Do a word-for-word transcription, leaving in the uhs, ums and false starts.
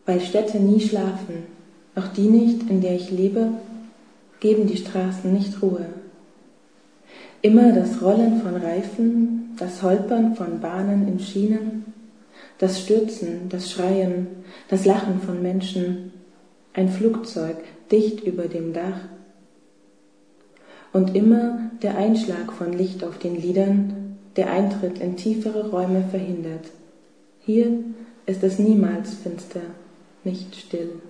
Weil Städte nie schlafen, auch die nicht, in der ich lebe, geben die Straßen nicht Ruhe. Immer das Rollen von Reifen, das Holpern von Bahnen in Schienen, das Stürzen, das Schreien, das Lachen von Menschen, ein Flugzeug dicht über dem Dach. Und immer der Einschlag von Licht auf den Lidern, der Eintritt in tiefere Räume verhindert. Hier ist es niemals finster, nicht still.